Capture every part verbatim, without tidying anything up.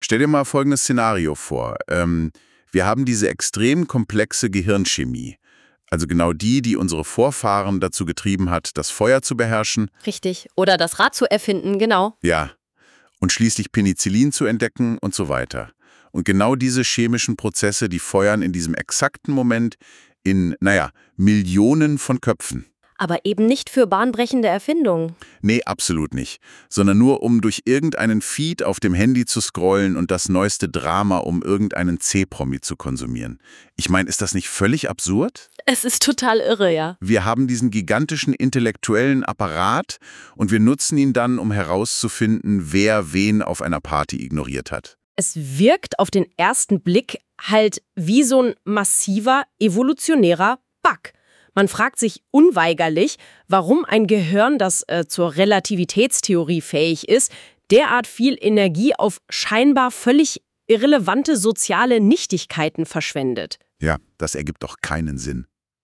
Stell dir mal folgendes Szenario vor. Ähm, wir haben diese extrem komplexe Gehirnchemie. Also genau die, die unsere Vorfahren dazu getrieben hat, das Feuer zu beherrschen. Richtig. Oder das Rad zu erfinden, genau. Ja. Und schließlich Penicillin zu entdecken und so weiter. Und genau diese chemischen Prozesse, die feuern in diesem exakten Moment in, naja, Millionen von Köpfen. Aber eben nicht für bahnbrechende Erfindungen. Nee, absolut nicht. Sondern nur, um durch irgendeinen Feed auf dem Handy zu scrollen und das neueste Drama um irgendeinen C-Promi zu konsumieren. Ich meine, ist das nicht völlig absurd? Es ist total irre, ja. Wir haben diesen gigantischen intellektuellen Apparat und wir nutzen ihn dann, um herauszufinden, wer wen auf einer Party ignoriert hat. Es wirkt auf den ersten Blick halt wie so ein massiver, evolutionärer Bug. Man fragt sich unweigerlich, warum ein Gehirn, das äh, zur Relativitätstheorie fähig ist, derart viel Energie auf scheinbar völlig irrelevante soziale Nichtigkeiten verschwendet. Ja, das ergibt doch keinen Sinn.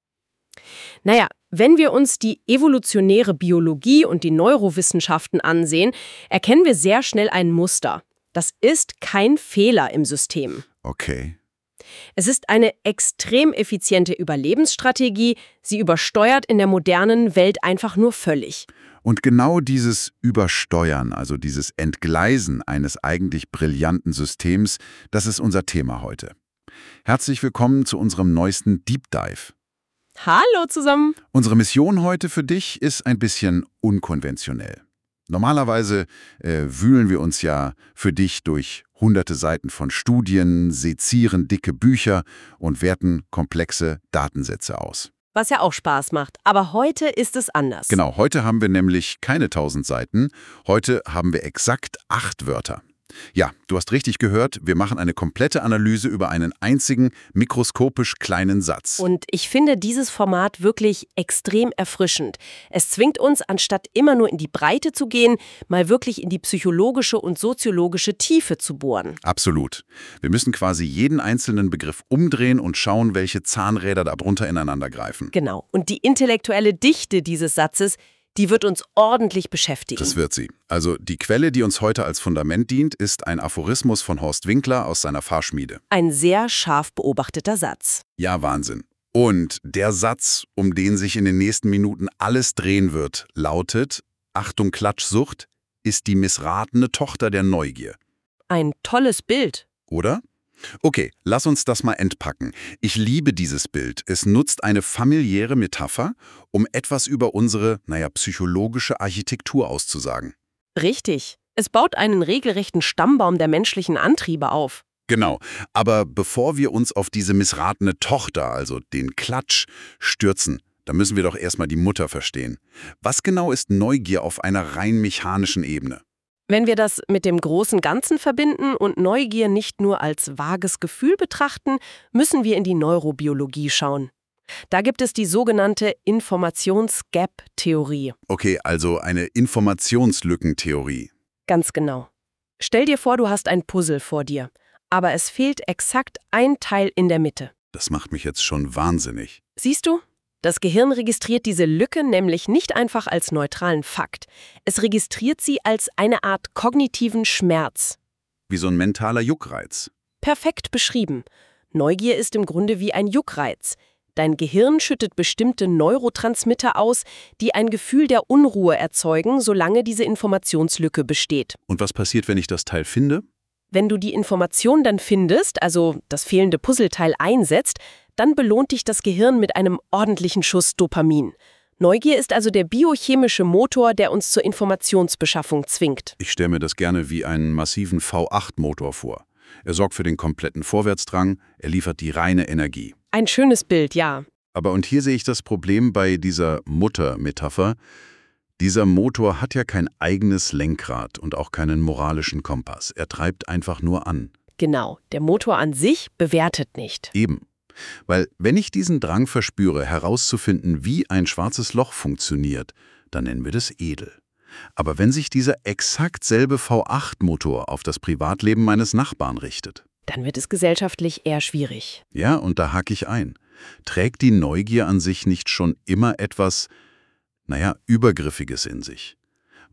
Naja, wenn wir uns die evolutionäre Biologie und die Neurowissenschaften ansehen, erkennen wir sehr schnell ein Muster. Das ist kein Fehler im System. Okay. Es ist eine extrem effiziente Überlebensstrategie. Sie übersteuert in der modernen Welt einfach nur völlig. Und genau dieses Übersteuern, also dieses Entgleisen eines eigentlich brillanten Systems, das ist unser Thema heute. Herzlich willkommen zu unserem neuesten Deep Dive. Hallo zusammen! Unsere Mission heute für dich ist ein bisschen unkonventionell. Normalerweise äh, wühlen wir uns ja für dich durch hunderte Seiten von Studien, sezieren dicke Bücher und werten komplexe Datensätze aus. Was ja auch Spaß macht. Aber heute ist es anders. Genau, heute haben wir nämlich keine tausend Seiten. Heute haben wir exakt acht Wörter. Ja, du hast richtig gehört, wir machen eine komplette Analyse über einen einzigen, mikroskopisch kleinen Satz. Und ich finde dieses Format wirklich extrem erfrischend. Es zwingt uns, anstatt immer nur in die Breite zu gehen, mal wirklich in die psychologische und soziologische Tiefe zu bohren. Absolut. Wir müssen quasi jeden einzelnen Begriff umdrehen und schauen, welche Zahnräder darunter ineinander greifen. Genau. Und die intellektuelle Dichte dieses Satzes, die wird uns ordentlich beschäftigen. Das wird sie. Also die Quelle, die uns heute als Fundament dient, ist ein Aphorismus von Horst Winkler aus seiner Fahrschmiede. Ein sehr scharf beobachteter Satz. Ja, Wahnsinn. Und der Satz, um den sich in den nächsten Minuten alles drehen wird, lautet, Achtung Klatschsucht, ist die missratene Tochter der Neugier. Ein tolles Bild. Oder? Okay, lass uns das mal entpacken. Ich liebe dieses Bild. Es nutzt eine familiäre Metapher, um etwas über unsere, naja, psychologische Architektur auszusagen. Richtig. Es baut einen regelrechten Stammbaum der menschlichen Antriebe auf. Genau. Aber bevor wir uns auf diese missratene Tochter, also den Klatsch, stürzen, da müssen wir doch erstmal die Mutter verstehen. Was genau ist Neugier auf einer rein mechanischen Ebene? Wenn wir das mit dem großen Ganzen verbinden und Neugier nicht nur als vages Gefühl betrachten, müssen wir in die Neurobiologie schauen. Da gibt es die sogenannte Informations-Gap-Theorie. Okay, also eine Informationslückentheorie. Ganz genau. Stell dir vor, du hast ein Puzzle vor dir, aber es fehlt exakt ein Teil in der Mitte. Das macht mich jetzt schon wahnsinnig. Siehst du? Das Gehirn registriert diese Lücke nämlich nicht einfach als neutralen Fakt. Es registriert sie als eine Art kognitiven Schmerz. Wie so ein mentaler Juckreiz. Perfekt beschrieben. Neugier ist im Grunde wie ein Juckreiz. Dein Gehirn schüttet bestimmte Neurotransmitter aus, die ein Gefühl der Unruhe erzeugen, solange diese Informationslücke besteht. Und was passiert, wenn ich das Teil finde? Wenn du die Information dann findest, also das fehlende Puzzleteil einsetzt, dann belohnt dich das Gehirn mit einem ordentlichen Schuss Dopamin. Neugier ist also der biochemische Motor, der uns zur Informationsbeschaffung zwingt. Ich stelle mir das gerne wie einen massiven V acht Motor vor. Er sorgt für den kompletten Vorwärtsdrang, er liefert die reine Energie. Ein schönes Bild, ja. Aber und hier sehe ich das Problem bei dieser Mutter-Metapher. Dieser Motor hat ja kein eigenes Lenkrad und auch keinen moralischen Kompass. Er treibt einfach nur an. Genau, der Motor an sich bewertet nicht. Eben. Weil wenn ich diesen Drang verspüre, herauszufinden, wie ein schwarzes Loch funktioniert, dann nennen wir das edel. Aber wenn sich dieser exakt selbe V acht Motor auf das Privatleben meines Nachbarn richtet, dann wird es gesellschaftlich eher schwierig. Ja, und da hake ich ein. Trägt die Neugier an sich nicht schon immer etwas, naja, Übergriffiges in sich?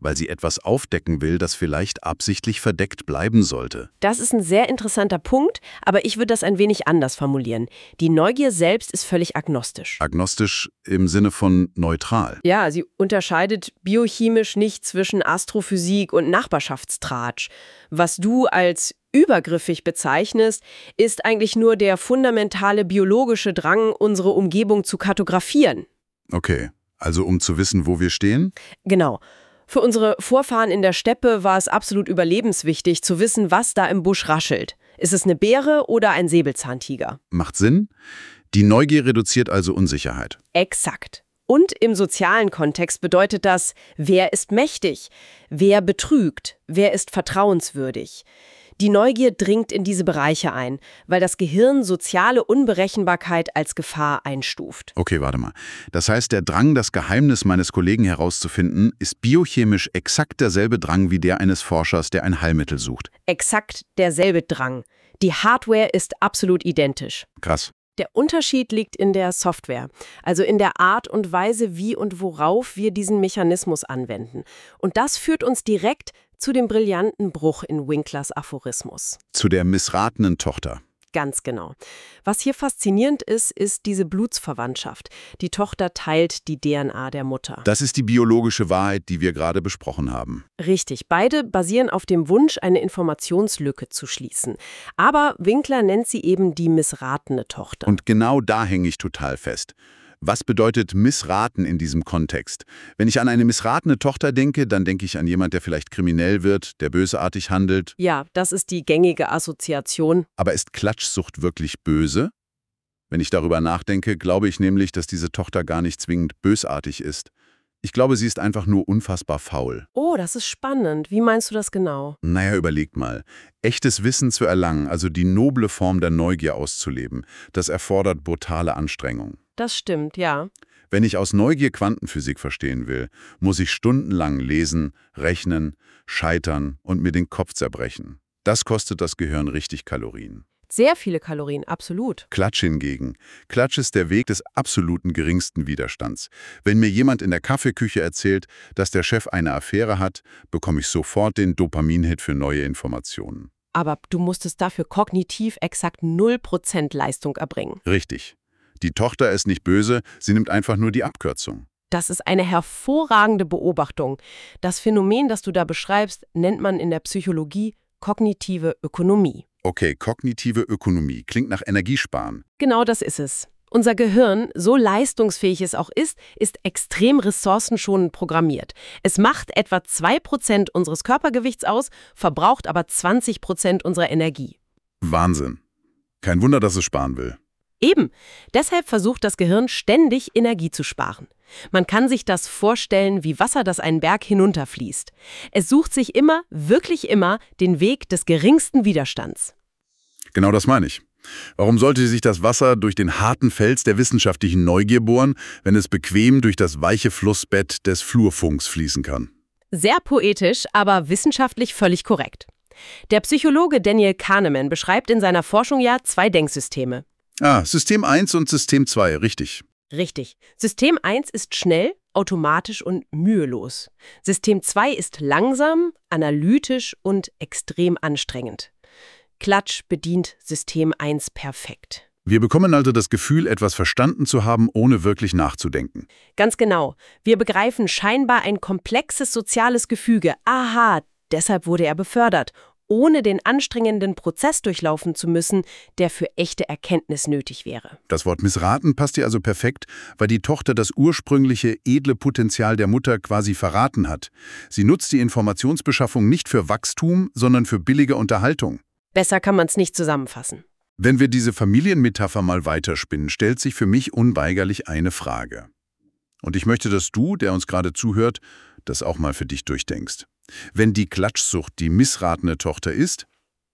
weil sie etwas aufdecken will, das vielleicht absichtlich verdeckt bleiben sollte. Das ist ein sehr interessanter Punkt, aber ich würde das ein wenig anders formulieren. Die Neugier selbst ist völlig agnostisch. Agnostisch im Sinne von neutral. Ja, sie unterscheidet biochemisch nicht zwischen Astrophysik und Nachbarschaftstratsch. Was du als übergriffig bezeichnest, ist eigentlich nur der fundamentale biologische Drang, unsere Umgebung zu kartografieren. Okay, also um zu wissen, wo wir stehen? Genau. Für unsere Vorfahren in der Steppe war es absolut überlebenswichtig, zu wissen, was da im Busch raschelt. Ist es eine Beere oder ein Säbelzahntiger? Macht Sinn. Die Neugier reduziert also Unsicherheit. Exakt. Und im sozialen Kontext bedeutet das, wer ist mächtig, wer betrügt, wer ist vertrauenswürdig. Die Neugier dringt in diese Bereiche ein, weil das Gehirn soziale Unberechenbarkeit als Gefahr einstuft. Okay, warte mal. Das heißt, der Drang, das Geheimnis meines Kollegen herauszufinden, ist biochemisch exakt derselbe Drang wie der eines Forschers, der ein Heilmittel sucht. Exakt derselbe Drang. Die Hardware ist absolut identisch. Krass. Der Unterschied liegt in der Software, also in der Art und Weise, wie und worauf wir diesen Mechanismus anwenden. Und das führt uns direkt zu dem brillanten Bruch in Winklers Aphorismus. Zu der missratenen Tochter. Ganz genau. Was hier faszinierend ist, ist diese Blutsverwandtschaft. Die Tochter teilt die D N A der Mutter. Das ist die biologische Wahrheit, die wir gerade besprochen haben. Richtig. Beide basieren auf dem Wunsch, eine Informationslücke zu schließen. Aber Winkler nennt sie eben die missratene Tochter. Und genau da hänge ich total fest. Was bedeutet missraten in diesem Kontext? Wenn ich an eine missratene Tochter denke, dann denke ich an jemand, der vielleicht kriminell wird, der bösartig handelt. Ja, das ist die gängige Assoziation. Aber ist Klatschsucht wirklich böse? Wenn ich darüber nachdenke, glaube ich nämlich, dass diese Tochter gar nicht zwingend bösartig ist. Ich glaube, sie ist einfach nur unfassbar faul. Oh, das ist spannend. Wie meinst du das genau? Naja, überlegt mal. Echtes Wissen zu erlangen, also die noble Form der Neugier auszuleben, das erfordert brutale Anstrengung. Das stimmt, ja. Wenn ich aus Neugier Quantenphysik verstehen will, muss ich stundenlang lesen, rechnen, scheitern und mir den Kopf zerbrechen. Das kostet das Gehirn richtig Kalorien. Sehr viele Kalorien, absolut. Klatsch hingegen. Klatsch ist der Weg des absoluten geringsten Widerstands. Wenn mir jemand in der Kaffeeküche erzählt, dass der Chef eine Affäre hat, bekomme ich sofort den Dopamin-Hit für neue Informationen. Aber du musstest dafür kognitiv exakt null Prozent Leistung erbringen. Richtig. Die Tochter ist nicht böse, sie nimmt einfach nur die Abkürzung. Das ist eine hervorragende Beobachtung. Das Phänomen, das du da beschreibst, nennt man in der Psychologie kognitive Ökonomie. Okay, kognitive Ökonomie klingt nach Energiesparen. Genau das ist es. Unser Gehirn, so leistungsfähig es auch ist, ist extrem ressourcenschonend programmiert. Es macht etwa zwei Prozent unseres Körpergewichts aus, verbraucht aber zwanzig Prozent unserer Energie. Wahnsinn. Kein Wunder, dass es sparen will. Eben. Deshalb versucht das Gehirn ständig Energie zu sparen. Man kann sich das vorstellen wie Wasser, das einen Berg hinunterfließt. Es sucht sich immer, wirklich immer, den Weg des geringsten Widerstands. Genau das meine ich. Warum sollte sich das Wasser durch den harten Fels der wissenschaftlichen Neugier bohren, wenn es bequem durch das weiche Flussbett des Flurfunks fließen kann? Sehr poetisch, aber wissenschaftlich völlig korrekt. Der Psychologe Daniel Kahneman beschreibt in seiner Forschung ja zwei Denksysteme. Ah, System eins und System zwei, richtig. Richtig. System eins ist schnell, automatisch und mühelos. System zwei ist langsam, analytisch und extrem anstrengend. Klatsch bedient System eins perfekt. Wir bekommen also das Gefühl, etwas verstanden zu haben, ohne wirklich nachzudenken. Ganz genau. Wir begreifen scheinbar ein komplexes soziales Gefüge. Aha, deshalb wurde er befördert, ohne den anstrengenden Prozess durchlaufen zu müssen, der für echte Erkenntnis nötig wäre. Das Wort missraten passt hier also perfekt, weil die Tochter das ursprüngliche, edle Potenzial der Mutter quasi verraten hat. Sie nutzt die Informationsbeschaffung nicht für Wachstum, sondern für billige Unterhaltung. Besser kann man es nicht zusammenfassen. Wenn wir diese Familienmetapher mal weiterspinnen, stellt sich für mich unweigerlich eine Frage. Und ich möchte, dass du, der uns gerade zuhört, das auch mal für dich durchdenkst. Wenn die Klatschsucht die missratene Tochter ist,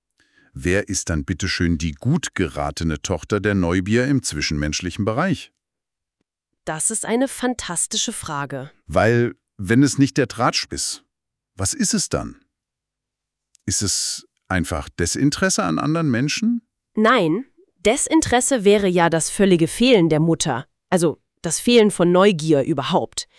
wer ist dann bitteschön die gut geratene Tochter der Neugier im zwischenmenschlichen Bereich? Das ist eine fantastische Frage. Weil, wenn es nicht der Tratsch ist, was ist es dann? Ist es einfach Desinteresse an anderen Menschen? Nein, Desinteresse wäre ja das völlige Fehlen der Mutter. Also das Fehlen von Neugier überhaupt.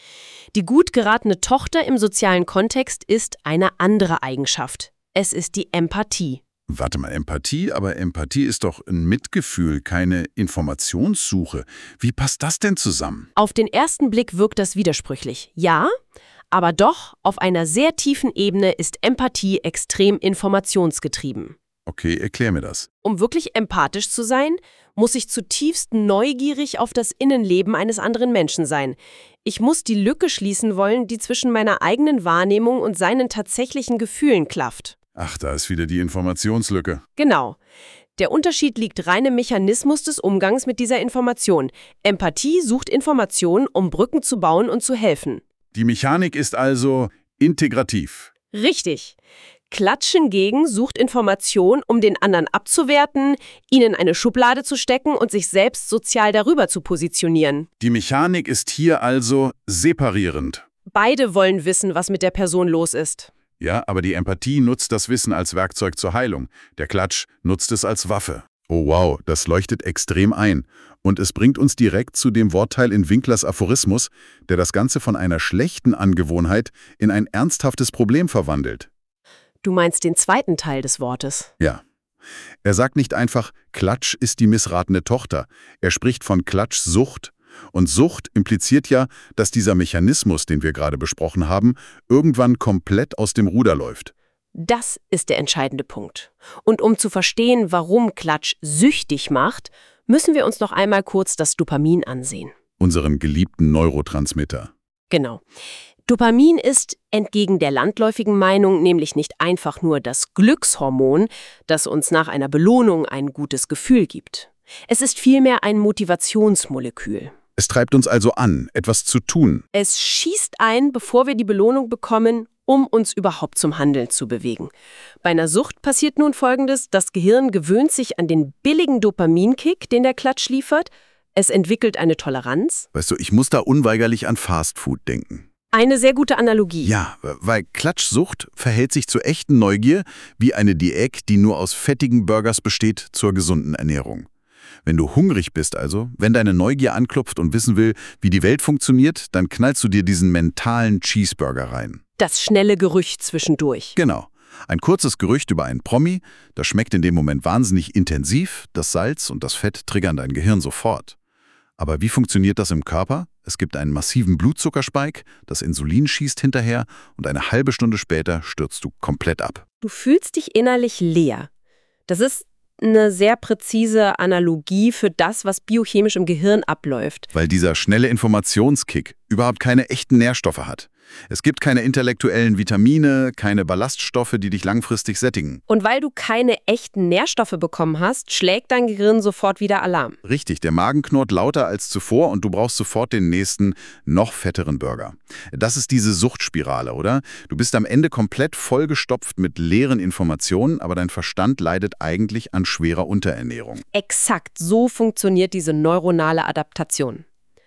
Die gut geratene Tochter im sozialen Kontext ist eine andere Eigenschaft. Es ist die Empathie. Warte mal, Empathie? Aber Empathie ist doch ein Mitgefühl, keine Informationssuche. Wie passt das denn zusammen? Auf den ersten Blick wirkt das widersprüchlich. Ja, aber doch, auf einer sehr tiefen Ebene ist Empathie extrem informationsgetrieben. Okay, erklär mir das. Um wirklich empathisch zu sein, muss ich zutiefst neugierig auf das Innenleben eines anderen Menschen sein. Ich muss die Lücke schließen wollen, die zwischen meiner eigenen Wahrnehmung und seinen tatsächlichen Gefühlen klafft. Ach, da ist wieder die Informationslücke. Genau. Der Unterschied liegt rein im Mechanismus des Umgangs mit dieser Information. Empathie sucht Informationen, um Brücken zu bauen und zu helfen. Die Mechanik ist also integrativ. Richtig. Klatschen gegen sucht Information, um den anderen abzuwerten, ihn in eine Schublade zu stecken und sich selbst sozial darüber zu positionieren. Die Mechanik ist hier also separierend. Beide wollen wissen, was mit der Person los ist. Ja, aber die Empathie nutzt das Wissen als Werkzeug zur Heilung. Der Klatsch nutzt es als Waffe. Oh wow, das leuchtet extrem ein. Und es bringt uns direkt zu dem Wortteil in Winklers Aphorismus, der das Ganze von einer schlechten Angewohnheit in ein ernsthaftes Problem verwandelt. Du meinst den zweiten Teil des Wortes. Ja. Er sagt nicht einfach, Klatsch ist die missratene Tochter. Er spricht von Klatschsucht. Und Sucht impliziert ja, dass dieser Mechanismus, den wir gerade besprochen haben, irgendwann komplett aus dem Ruder läuft. Das ist der entscheidende Punkt. Und um zu verstehen, warum Klatsch süchtig macht, müssen wir uns noch einmal kurz das Dopamin ansehen. Unseren geliebten Neurotransmitter. Genau. Dopamin ist, entgegen der landläufigen Meinung, nämlich nicht einfach nur das Glückshormon, das uns nach einer Belohnung ein gutes Gefühl gibt. Es ist vielmehr ein Motivationsmolekül. Es treibt uns also an, etwas zu tun. Es schießt ein, bevor wir die Belohnung bekommen, um uns überhaupt zum Handeln zu bewegen. Bei einer Sucht passiert nun Folgendes: Das Gehirn gewöhnt sich an den billigen Dopaminkick, den der Klatsch liefert. Es entwickelt eine Toleranz. Weißt du, ich muss da unweigerlich an Fastfood denken. Eine sehr gute Analogie. Ja, weil Klatschsucht verhält sich zur echten Neugier wie eine Diät, die nur aus fettigen Burgers besteht, zur gesunden Ernährung. Wenn du hungrig bist also, wenn deine Neugier anklopft und wissen will, wie die Welt funktioniert, dann knallst du dir diesen mentalen Cheeseburger rein. Das schnelle Gerücht zwischendurch. Genau. Ein kurzes Gerücht über einen Promi, das schmeckt in dem Moment wahnsinnig intensiv, das Salz und das Fett triggern dein Gehirn sofort. Aber wie funktioniert das im Körper? Es gibt einen massiven Blutzuckerspike, das Insulin schießt hinterher und eine halbe Stunde später stürzt du komplett ab. Du fühlst dich innerlich leer. Das ist eine sehr präzise Analogie für das, was biochemisch im Gehirn abläuft. Weil dieser schnelle Informationskick überhaupt keine echten Nährstoffe hat. Es gibt keine intellektuellen Vitamine, keine Ballaststoffe, die dich langfristig sättigen. Und weil du keine echten Nährstoffe bekommen hast, schlägt dein Gehirn sofort wieder Alarm. Richtig, der Magen knurrt lauter als zuvor und du brauchst sofort den nächsten, noch fetteren Burger. Das ist diese Suchtspirale, oder? Du bist am Ende komplett vollgestopft mit leeren Informationen, aber dein Verstand leidet eigentlich an schwerer Unterernährung. Exakt so funktioniert diese neuronale Adaptation.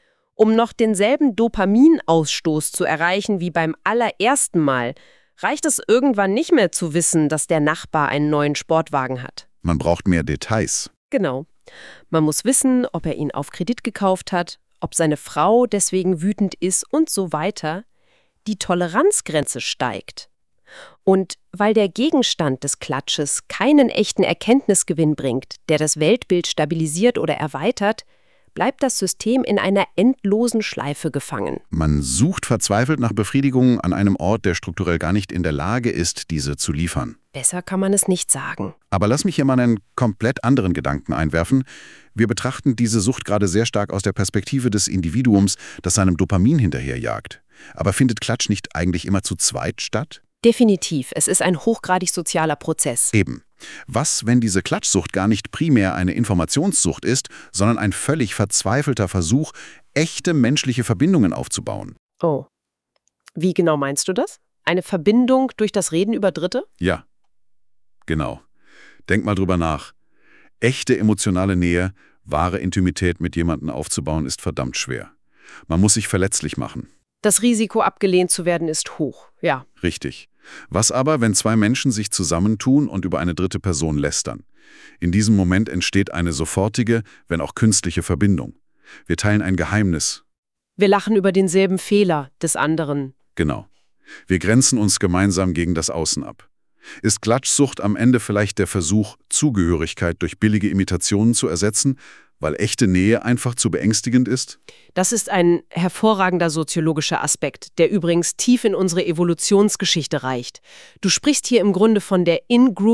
Um noch denselben Dopaminausstoß zu erreichen wie beim allerersten Mal, reicht es irgendwann nicht mehr zu wissen, dass der Nachbar einen neuen Sportwagen hat. Man braucht mehr Details. Genau. Man muss wissen, ob er ihn auf Kredit gekauft hat, ob seine Frau deswegen wütend ist und so weiter. Die Toleranzgrenze steigt. Und weil der Gegenstand des Klatsches keinen echten Erkenntnisgewinn bringt, der das Weltbild stabilisiert oder erweitert, bleibt das System in einer endlosen Schleife gefangen. Man sucht verzweifelt nach Befriedigung an einem Ort, der strukturell gar nicht in der Lage ist, diese zu liefern. Besser kann man es nicht sagen. Aber lass mich hier mal einen komplett anderen Gedanken einwerfen. Wir betrachten diese Sucht gerade sehr stark aus der Perspektive des Individuums, das seinem Dopamin hinterherjagt. Aber findet Klatsch nicht eigentlich immer zu zweit statt? Definitiv. Es ist ein hochgradig sozialer Prozess. Eben. Was, wenn diese Klatschsucht gar nicht primär eine Informationssucht ist, sondern ein völlig verzweifelter Versuch, echte menschliche Verbindungen aufzubauen? Oh. Wie genau meinst du das? Eine Verbindung durch das Reden über Dritte? Ja, genau. Denk mal drüber nach. Echte emotionale Nähe, wahre Intimität mit jemandem aufzubauen, ist verdammt schwer. Man muss sich verletzlich machen. Das Risiko, abgelehnt zu werden, ist hoch, ja. Richtig. Was aber, wenn zwei Menschen sich zusammentun und über eine dritte Person lästern? In diesem Moment entsteht eine sofortige, wenn auch künstliche Verbindung. Wir teilen ein Geheimnis. Wir lachen über denselben Fehler des anderen. Genau. Wir grenzen uns gemeinsam gegen das Außen ab. Ist Klatschsucht am Ende vielleicht der Versuch, Zugehörigkeit durch billige Imitationen zu ersetzen, weil echte Nähe einfach zu beängstigend ist? Das ist ein hervorragender soziologischer Aspekt, der übrigens tief in unsere Evolutionsgeschichte reicht. Du sprichst hier im Grunde von der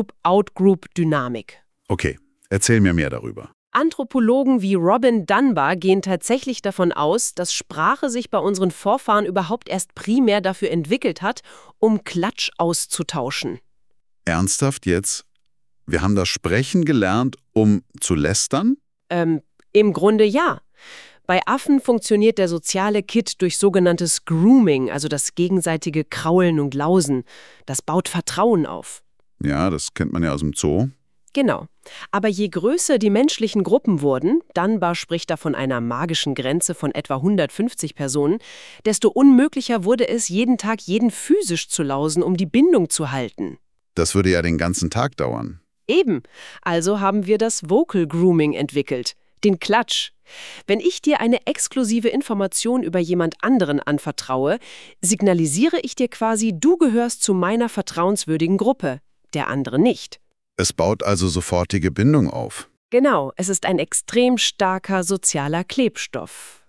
In-Group-Out-Group-Dynamik. Okay, erzähl mir mehr darüber. Anthropologen wie Robin Dunbar gehen tatsächlich davon aus, dass Sprache sich bei unseren Vorfahren überhaupt erst primär dafür entwickelt hat, um Klatsch auszutauschen. Ernsthaft jetzt? Wir haben das Sprechen gelernt, um zu lästern? Ähm, im Grunde ja. Bei Affen funktioniert der soziale Kit durch sogenanntes Grooming, also das gegenseitige Kraulen und Lausen. Das baut Vertrauen auf. Ja, das kennt man ja aus dem Zoo. Genau. Aber je größer die menschlichen Gruppen wurden, Dunbar spricht da von einer magischen Grenze von etwa hundertfünfzig Personen, desto unmöglicher wurde es, jeden Tag jeden physisch zu lausen, um die Bindung zu halten. Das würde ja den ganzen Tag dauern. Eben. Also haben wir das Vocal Grooming entwickelt, den Klatsch. Wenn ich dir eine exklusive Information über jemand anderen anvertraue, signalisiere ich dir quasi, du gehörst zu meiner vertrauenswürdigen Gruppe, der andere nicht. Es baut also sofortige Bindung auf. Genau, es ist ein extrem starker sozialer Klebstoff.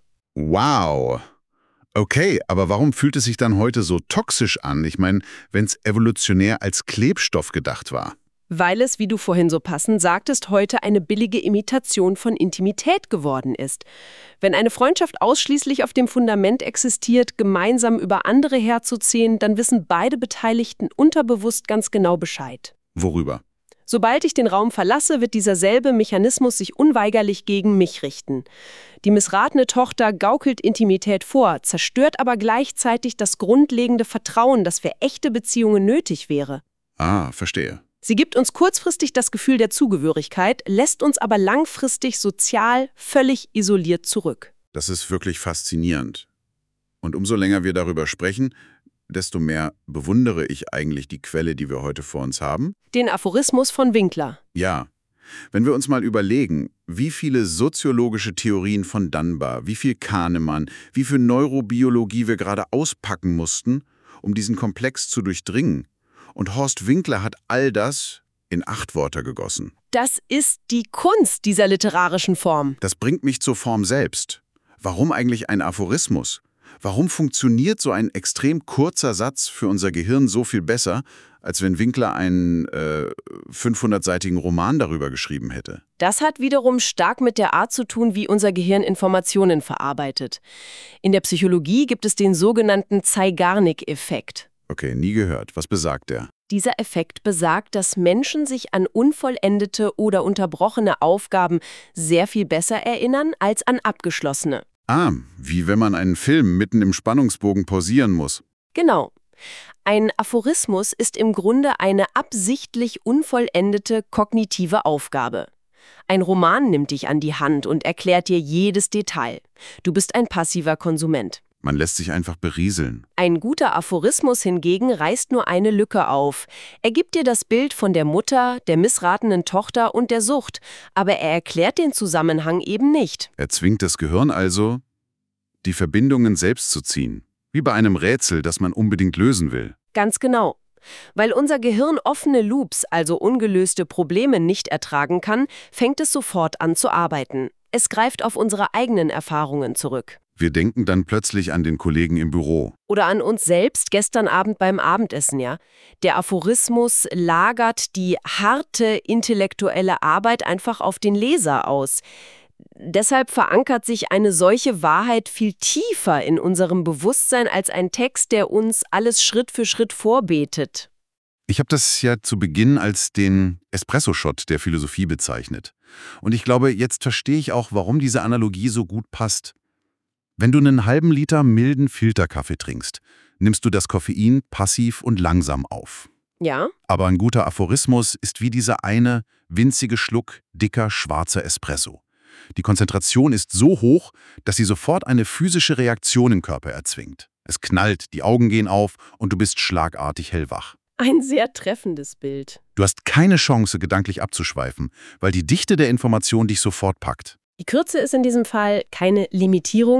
Wow! Okay, aber warum fühlt es sich dann heute so toxisch an? Ich meine, wenn es evolutionär als Klebstoff gedacht war. Weil es, wie du vorhin so passend sagtest, heute eine billige Imitation von Intimität geworden ist. Wenn eine Freundschaft ausschließlich auf dem Fundament existiert, gemeinsam über andere herzuziehen, dann wissen beide Beteiligten unterbewusst ganz genau Bescheid. Worüber? Sobald ich den Raum verlasse, wird dieser selbe Mechanismus sich unweigerlich gegen mich richten. Die missratene Tochter gaukelt Intimität vor, zerstört aber gleichzeitig das grundlegende Vertrauen, das für echte Beziehungen nötig wäre. Ah, verstehe. Sie gibt uns kurzfristig das Gefühl der Zugehörigkeit, lässt uns aber langfristig sozial völlig isoliert zurück. Das ist wirklich faszinierend. Und umso länger wir darüber sprechen, desto mehr bewundere ich eigentlich die Quelle, die wir heute vor uns haben. Den Aphorismus von Winkler. Ja. Wenn wir uns mal überlegen, wie viele soziologische Theorien von Dunbar, wie viel Kahnemann, wie viel Neurobiologie wir gerade auspacken mussten, um diesen Komplex zu durchdringen. Und Horst Winkler hat all das in acht Wörter gegossen. Das ist die Kunst dieser literarischen Form. Das bringt mich zur Form selbst. Warum eigentlich ein Aphorismus? Warum funktioniert so ein extrem kurzer Satz für unser Gehirn so viel besser, als wenn Winkler einen äh, fünfhundertseitigen Roman darüber geschrieben hätte? Das hat wiederum stark mit der Art zu tun, wie unser Gehirn Informationen verarbeitet. In der Psychologie gibt es den sogenannten Zeigarnik-Effekt. Okay, nie gehört. Was besagt der? Dieser Effekt besagt, dass Menschen sich an unvollendete oder unterbrochene Aufgaben sehr viel besser erinnern als an abgeschlossene. Ah, wie wenn man einen Film mitten im Spannungsbogen pausieren muss. Genau. Ein Aphorismus ist im Grunde eine absichtlich unvollendete kognitive Aufgabe. Ein Roman nimmt dich an die Hand und erklärt dir jedes Detail. Du bist ein passiver Konsument. Man lässt sich einfach berieseln. Ein guter Aphorismus hingegen reißt nur eine Lücke auf. Er gibt dir das Bild von der Mutter, der missratenen Tochter und der Sucht, aber er erklärt den Zusammenhang eben nicht. Er zwingt das Gehirn also, die Verbindungen selbst zu ziehen. Wie bei einem Rätsel, das man unbedingt lösen will. Ganz genau. Weil unser Gehirn offene Loops, also ungelöste Probleme, nicht ertragen kann, fängt es sofort an zu arbeiten. Es greift auf unsere eigenen Erfahrungen zurück. Wir denken dann plötzlich an den Kollegen im Büro. Oder an uns selbst gestern Abend beim Abendessen, ja. Der Aphorismus lagert die harte intellektuelle Arbeit einfach auf den Leser aus. Deshalb verankert sich eine solche Wahrheit viel tiefer in unserem Bewusstsein als ein Text, der uns alles Schritt für Schritt vorbetet. Ich habe das ja zu Beginn als den Espresso-Shot der Philosophie bezeichnet. Und ich glaube, jetzt verstehe ich auch, warum diese Analogie so gut passt. Wenn du einen halben Liter milden Filterkaffee trinkst, nimmst du das Koffein passiv und langsam auf. Ja? Aber ein guter Aphorismus ist wie dieser eine winzige Schluck dicker, schwarzer Espresso. Die Konzentration ist so hoch, dass sie sofort eine physische Reaktion im Körper erzwingt. Es knallt, die Augen gehen auf und du bist schlagartig hellwach. Ein sehr treffendes Bild. Du hast keine Chance, gedanklich abzuschweifen, weil die Dichte der Information dich sofort packt. Die Kürze ist in diesem Fall keine Limitierung,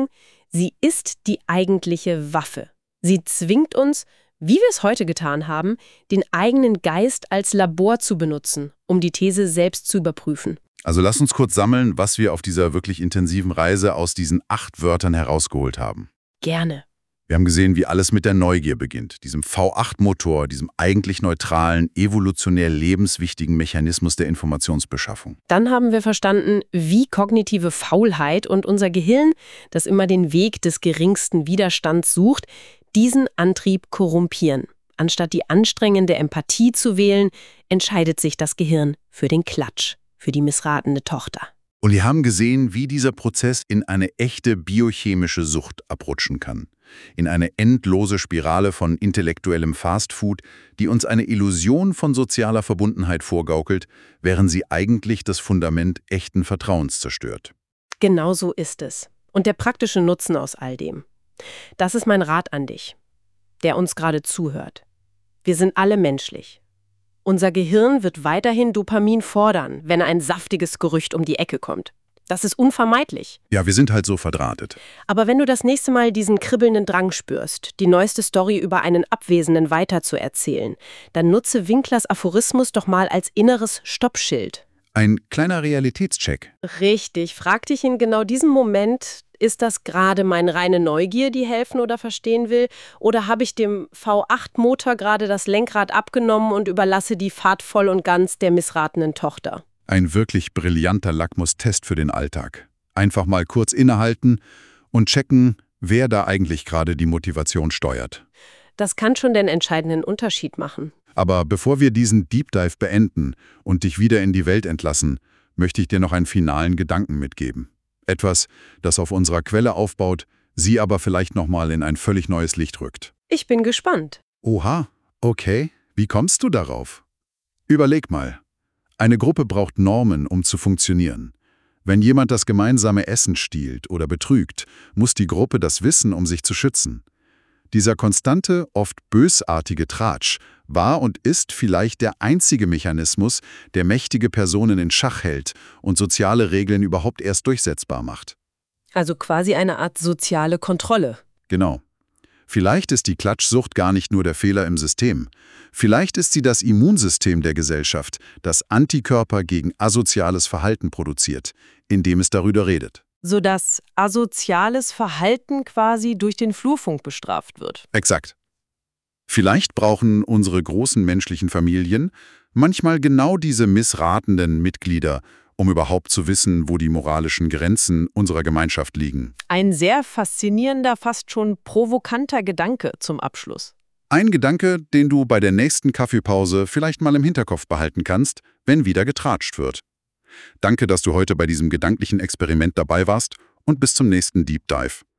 Sie ist die eigentliche Waffe. Sie zwingt uns, wie wir es heute getan haben, den eigenen Geist als Labor zu benutzen, um die These selbst zu überprüfen. Also lass uns kurz sammeln, was wir auf dieser wirklich intensiven Reise aus diesen acht Wörtern herausgeholt haben. Gerne. Wir haben gesehen, wie alles mit der Neugier beginnt, diesem V acht Motor, diesem eigentlich neutralen, evolutionär lebenswichtigen Mechanismus der Informationsbeschaffung. Dann haben wir verstanden, wie kognitive Faulheit und unser Gehirn, das immer den Weg des geringsten Widerstands sucht, diesen Antrieb korrumpieren. Anstatt die anstrengende Empathie zu wählen, entscheidet sich das Gehirn für den Klatsch, für die missratene Tochter. Und wir haben gesehen, wie dieser Prozess in eine echte biochemische Sucht abrutschen kann. In eine endlose Spirale von intellektuellem Fastfood, die uns eine Illusion von sozialer Verbundenheit vorgaukelt, während sie eigentlich das Fundament echten Vertrauens zerstört. Genau so ist es. Und der praktische Nutzen aus all dem. Das ist mein Rat an dich, der uns gerade zuhört. Wir sind alle menschlich. Unser Gehirn wird weiterhin Dopamin fordern, wenn ein saftiges Gerücht um die Ecke kommt. Das ist unvermeidlich. Ja, wir sind halt so verdrahtet. Aber wenn du das nächste Mal diesen kribbelnden Drang spürst, die neueste Story über einen Abwesenden weiterzuerzählen, dann nutze Winklers Aphorismus doch mal als inneres Stoppschild. Ein kleiner Realitätscheck. Richtig. Frag dich in genau diesem Moment, ist das gerade meine reine Neugier, die helfen oder verstehen will? Oder habe ich dem V acht Motor gerade das Lenkrad abgenommen und überlasse die Fahrt voll und ganz der missratenen Tochter? Ein wirklich brillanter Lackmustest für den Alltag. Einfach mal kurz innehalten und checken, wer da eigentlich gerade die Motivation steuert. Das kann schon den entscheidenden Unterschied machen. Aber bevor wir diesen Deep Dive beenden und dich wieder in die Welt entlassen, möchte ich dir noch einen finalen Gedanken mitgeben. Etwas, das auf unserer Quelle aufbaut, sie aber vielleicht nochmal in ein völlig neues Licht rückt. Ich bin gespannt. Oha, okay. Wie kommst du darauf? Überleg mal. Eine Gruppe braucht Normen, um zu funktionieren. Wenn jemand das gemeinsame Essen stiehlt oder betrügt, muss die Gruppe das wissen, um sich zu schützen. Dieser konstante, oft bösartige Tratsch war und ist vielleicht der einzige Mechanismus, der mächtige Personen in Schach hält und soziale Regeln überhaupt erst durchsetzbar macht. Also quasi eine Art soziale Kontrolle. Genau. Vielleicht ist die Klatschsucht gar nicht nur der Fehler im System. Vielleicht ist sie das Immunsystem der Gesellschaft, das Antikörper gegen asoziales Verhalten produziert, indem es darüber redet. Sodass asoziales Verhalten quasi durch den Flurfunk bestraft wird. Exakt. Vielleicht brauchen unsere großen menschlichen Familien manchmal genau diese missratenden Mitglieder, um überhaupt zu wissen, wo die moralischen Grenzen unserer Gemeinschaft liegen. Ein sehr faszinierender, fast schon provokanter Gedanke zum Abschluss. Ein Gedanke, den du bei der nächsten Kaffeepause vielleicht mal im Hinterkopf behalten kannst, wenn wieder getratscht wird. Danke, dass du heute bei diesem gedanklichen Experiment dabei warst und bis zum nächsten Deep Dive.